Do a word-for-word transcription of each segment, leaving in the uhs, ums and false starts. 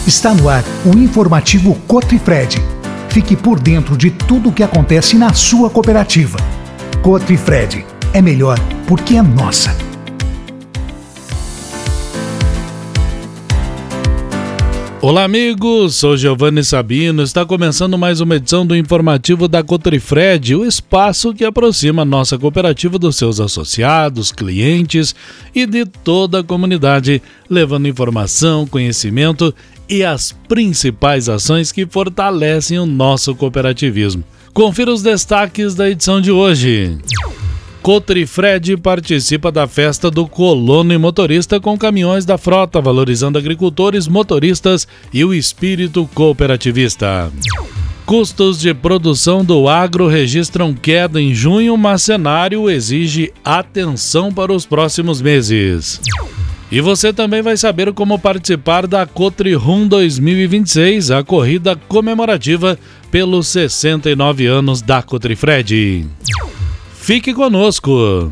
Está no ar o informativo Cotrifred. Fique por dentro de tudo o que acontece na sua cooperativa. Cotrifred, é melhor porque é nossa. Olá amigos, sou Giovanni Sabino, está começando mais uma edição do informativo da Cotrifred, o espaço que aproxima a nossa cooperativa dos seus associados, clientes e de toda a comunidade, levando informação, conhecimento e as principais ações que fortalecem o nosso cooperativismo. Confira os destaques da edição de hoje. Cotrifred participa da festa do colono e motorista com caminhões da frota, valorizando agricultores, motoristas e o espírito cooperativista. Custos de produção do agro registram queda em junho, mas cenário exige atenção para os próximos meses. E você também vai saber como participar da Cotrirum dois mil e vinte e seis, a corrida comemorativa pelos sessenta e nove anos da Cotrifred. Fique conosco!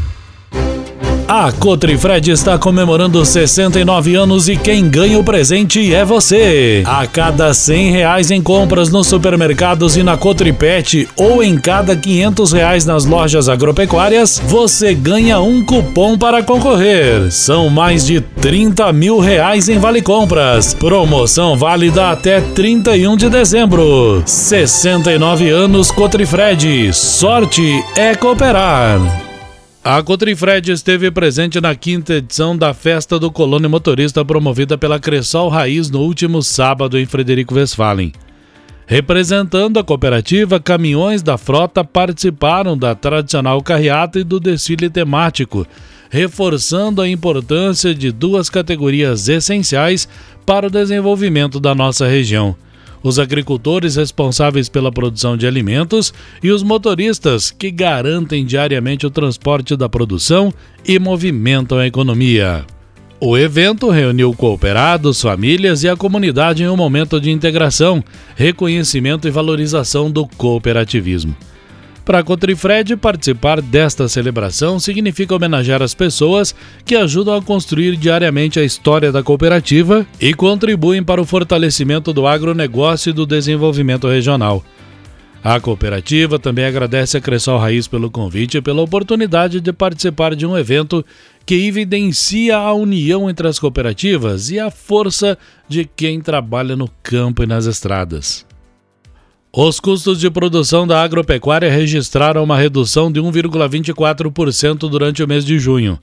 A Cotrifred está comemorando sessenta e nove anos e quem ganha o presente é você. A cada cem reais em compras nos supermercados e na Cotripet ou em cada quinhentos reais nas lojas agropecuárias, você ganha um cupom para concorrer. São mais de trinta mil reais em vale compras. Promoção válida até trinta e um de dezembro. sessenta e nove anos Cotrifred. Sorte é cooperar. A Cotrifred esteve presente na quinta edição da Festa do Colono e Motorista promovida pela Cressol Raiz no último sábado em Frederico Westphalen. Representando a cooperativa, caminhões da frota participaram da tradicional carreata e do desfile temático, reforçando a importância de duas categorias essenciais para o desenvolvimento da nossa região: os agricultores responsáveis pela produção de alimentos e os motoristas que garantem diariamente o transporte da produção e movimentam a economia. O evento reuniu cooperados, famílias e a comunidade em um momento de integração, reconhecimento e valorização do cooperativismo. Para a Cotrifred, participar desta celebração significa homenagear as pessoas que ajudam a construir diariamente a história da cooperativa e contribuem para o fortalecimento do agronegócio e do desenvolvimento regional. A cooperativa também agradece a Cressol Raiz pelo convite e pela oportunidade de participar de um evento que evidencia a união entre as cooperativas e a força de quem trabalha no campo e nas estradas. Os custos de produção da agropecuária registraram uma redução de um vírgula vinte e quatro por cento durante o mês de junho.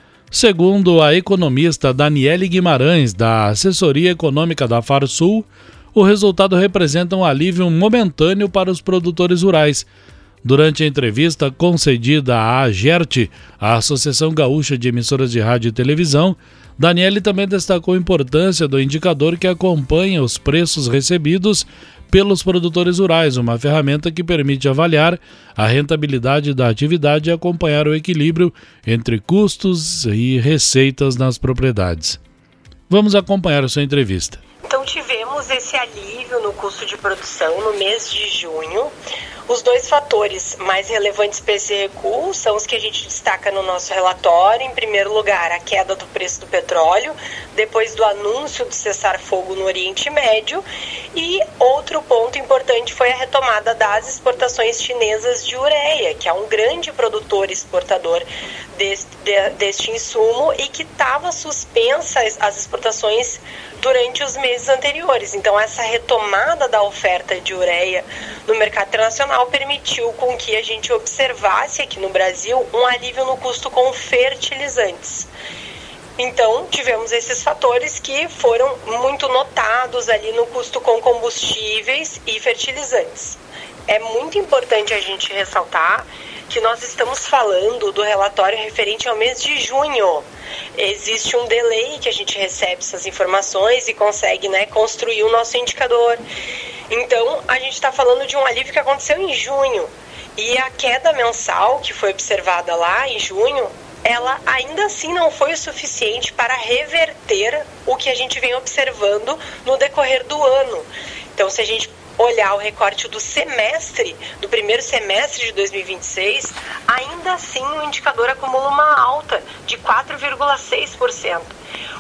Segundo a economista Daniele Guimarães, da Assessoria Econômica da Farsul, o resultado representa um alívio momentâneo para os produtores rurais. Durante a entrevista concedida à AGERT, a Associação Gaúcha de Emissoras de Rádio e Televisão, Daniele também destacou a importância do indicador que acompanha os preços recebidos pelos produtores rurais, uma ferramenta que permite avaliar a rentabilidade da atividade e acompanhar o equilíbrio entre custos e receitas nas propriedades. Vamos acompanhar a sua entrevista. Então tivemos esse alívio no custo de produção no mês de junho. Os dois fatores mais relevantes para esse recuo são os que a gente destaca no nosso relatório. Em primeiro lugar, a queda do preço do petróleo, depois do anúncio do cessar-fogo no Oriente Médio. E outro ponto importante foi a retomada das exportações chinesas de ureia, que é um grande produtor e exportador deste, de, deste insumo e que estava suspensa as exportações durante os meses anteriores. Então, essa retomada da oferta de ureia no mercado internacional permitiu com que a gente observasse aqui no Brasil um alívio no custo com fertilizantes. Então, tivemos esses fatores que foram muito notados ali no custo com combustíveis e fertilizantes. É muito importante a gente ressaltar que nós estamos falando do relatório referente ao mês de junho. Existe um delay que a gente recebe essas informações e consegue, né, construir o nosso indicador. Então, a gente está falando de um alívio que aconteceu em junho. E a queda mensal que foi observada lá em junho, ela ainda assim não foi o suficiente para reverter o que a gente vem observando no decorrer do ano. Então, se a gente olhar o recorte do semestre, do primeiro semestre de dois mil e vinte e seis, ainda assim o indicador acumula uma alta de quatro vírgula seis por cento.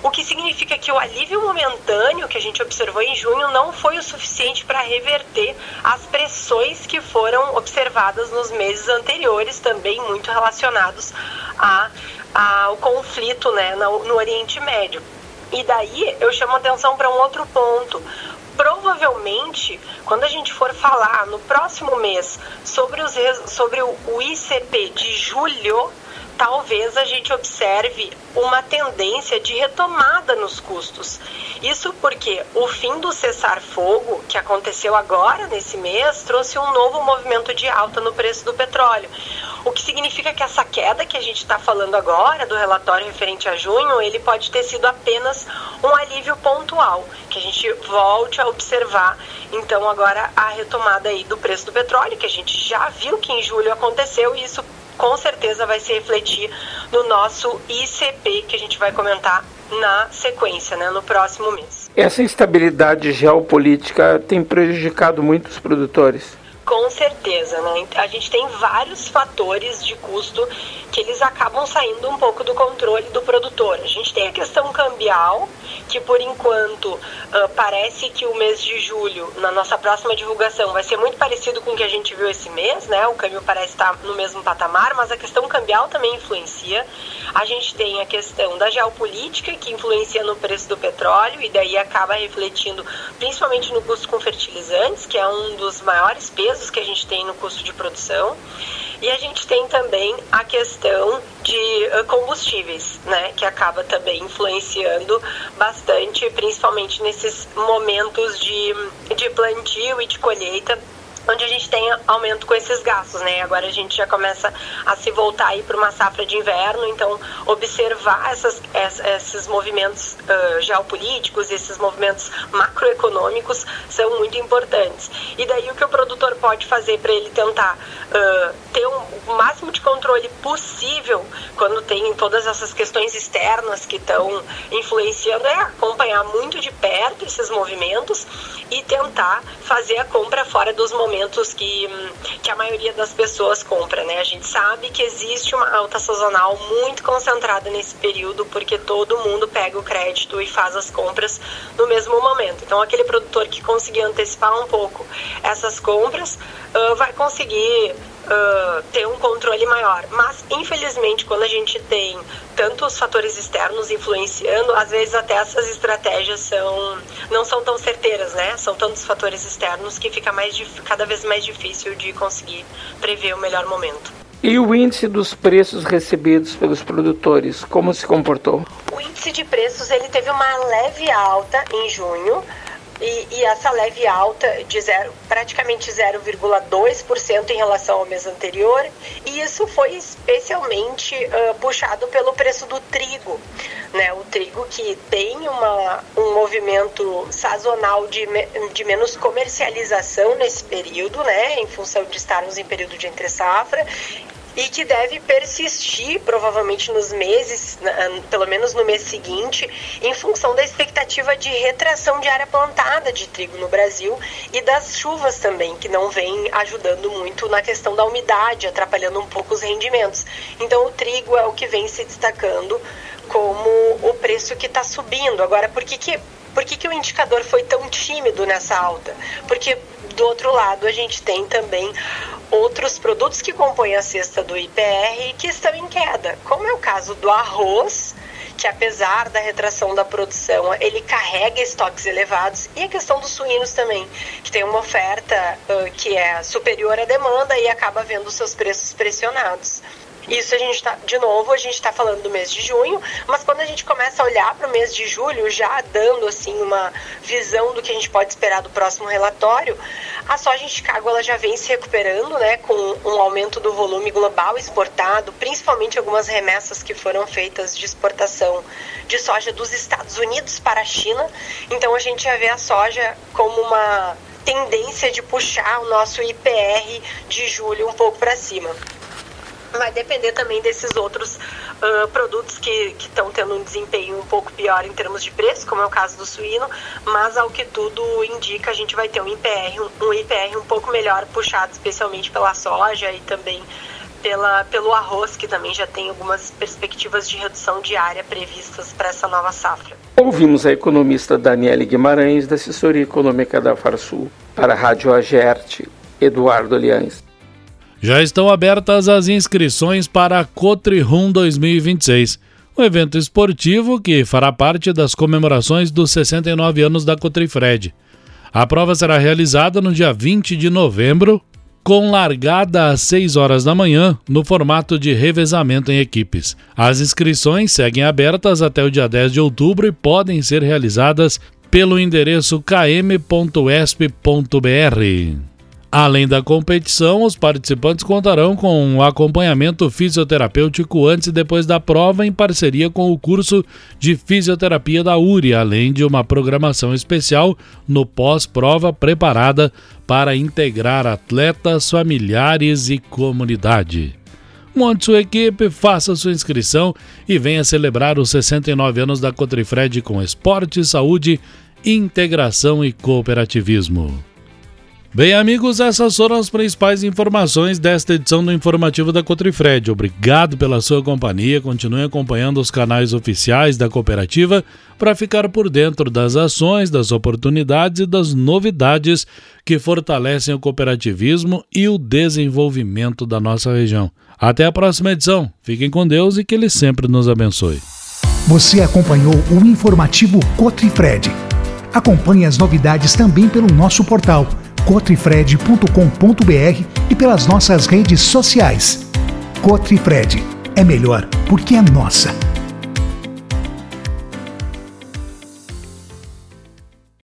o que significa que o alívio momentâneo que a gente observou em junho não foi o suficiente para reverter as pressões que foram observadas nos meses anteriores, também muito relacionados a, a, ao conflito, né, no, no Oriente Médio. E daí eu chamo a atenção para um outro ponto. Provavelmente, quando a gente for falar no próximo mês sobre, os, sobre o I C P de julho, talvez a gente observe uma tendência de retomada nos custos. Isso porque o fim do cessar-fogo, que aconteceu agora nesse mês, trouxe um novo movimento de alta no preço do petróleo. O que significa que essa queda que a gente está falando agora, do relatório referente a junho, ele pode ter sido apenas um alívio pontual, que a gente volte a observar, então, agora a retomada aí do preço do petróleo, que a gente já viu que em julho aconteceu, e isso com certeza vai se refletir no nosso I C P, que a gente vai comentar na sequência, né, no próximo mês. Essa instabilidade geopolítica tem prejudicado muito os produtores? Com certeza, né? A gente tem vários fatores de custo que eles acabam saindo um pouco do controle do produtor. A gente tem a questão cambial, que por enquanto uh, parece que o mês de julho, na nossa próxima divulgação, vai ser muito parecido com o que a gente viu esse mês, né? O câmbio parece estar no mesmo patamar, mas a questão cambial também influencia. A gente tem a questão da geopolítica, que influencia no preço do petróleo, e daí acaba refletindo principalmente no custo com fertilizantes, que é um dos maiores pesos que a gente tem no custo de produção. E a gente tem também a questão de uh, combustíveis, né, que acaba também influenciando bastante, principalmente nesses momentos de, de plantio e de colheita, onde a gente tem aumento com esses gastos, né? Agora a gente já começa a se voltar aí para uma safra de inverno, então observar essas, esses movimentos uh, geopolíticos, esses movimentos macroeconômicos são muito importantes. E daí o que o produtor pode fazer para ele tentar uh, ter um, o máximo de controle possível quando tem todas essas questões externas que estão influenciando é acompanhar muito de perto esses movimentos e tentar fazer a compra fora dos momentos que, que a maioria das pessoas compra, né? A gente sabe que existe uma alta sazonal muito concentrada nesse período, porque todo mundo pega o crédito e faz as compras no mesmo momento. Então, aquele produtor que conseguir antecipar um pouco essas compras uh, vai conseguir Uh, ter um controle maior, mas infelizmente quando a gente tem tantos fatores externos influenciando, às vezes até essas estratégias são, não são tão certeiras, né? São tantos fatores externos que fica mais, cada vez mais difícil de conseguir prever o melhor momento. E o índice dos preços recebidos pelos produtores, como se comportou? O índice de preços ele teve uma leve alta em junho. E, e essa leve alta de zero, praticamente zero vírgula dois por cento em relação ao mês anterior, e isso foi especialmente uh, puxado pelo preço do trigo, né? O trigo que tem uma, um movimento sazonal de, de menos comercialização nesse período, né? Em função de estarmos em período de entre-safra, e que deve persistir provavelmente nos meses, pelo menos no mês seguinte, em função da expectativa de retração de área plantada de trigo no Brasil e das chuvas também, que não vem ajudando muito na questão da umidade, atrapalhando um pouco os rendimentos. Então o trigo é o que vem se destacando como o preço que está subindo. Agora, por que que, por que que o indicador foi tão tímido nessa alta? Porque do outro lado a gente tem também outros produtos que compõem a cesta do I P R que estão em queda, como é o caso do arroz, que apesar da retração da produção, ele carrega estoques elevados, e a questão dos suínos também, que tem uma oferta uh, que é superior à demanda e acaba vendo seus preços pressionados. Isso a gente está, de novo, a gente está falando do mês de junho, mas quando a gente começa a olhar para o mês de julho, já dando assim uma visão do que a gente pode esperar do próximo relatório, a soja em Chicago ela já vem se recuperando, né, com um aumento do volume global exportado, principalmente algumas remessas que foram feitas de exportação de soja dos Estados Unidos para a China. Então a gente já vê a soja como uma tendência de puxar o nosso I P R de julho um pouco para cima. Vai depender também desses outros uh, produtos que estão tendo um desempenho um pouco pior em termos de preço, como é o caso do suíno, mas ao que tudo indica, a gente vai ter um I P R, um, um I P R um pouco melhor puxado especialmente pela soja e também pela, pelo arroz, que também já tem algumas perspectivas de redução de área previstas para essa nova safra. Ouvimos a economista Daniele Guimarães, da assessoria econômica da Farsul. Para a Rádio Agerte, Eduardo Aliães. Já estão abertas as inscrições para a Cotri-Rum dois mil e vinte e seis, um evento esportivo que fará parte das comemorações dos sessenta e nove anos da Cotrifred. A prova será realizada no dia vinte de novembro, com largada às seis horas da manhã, no formato de revezamento em equipes. As inscrições seguem abertas até o dia dez de outubro e podem ser realizadas pelo endereço k m ponto e s p ponto b r. Além da competição, os participantes contarão com um acompanhamento fisioterapêutico antes e depois da prova, em parceria com o curso de fisioterapia da U R I, além de uma programação especial no pós-prova preparada para integrar atletas, familiares e comunidade. Monte sua equipe, faça sua inscrição e venha celebrar os sessenta e nove anos da Cotrifred com esporte, saúde, integração e cooperativismo. Bem, amigos, essas foram as principais informações desta edição do Informativo da Cotrifred. Obrigado pela sua companhia. Continue acompanhando os canais oficiais da cooperativa para ficar por dentro das ações, das oportunidades e das novidades que fortalecem o cooperativismo e o desenvolvimento da nossa região. Até a próxima edição. Fiquem com Deus e que Ele sempre nos abençoe. Você acompanhou o Informativo Cotrifred. Acompanhe as novidades também pelo nosso portal cotrifred ponto com ponto b r e pelas nossas redes sociais. Cotrifred é melhor porque é nossa.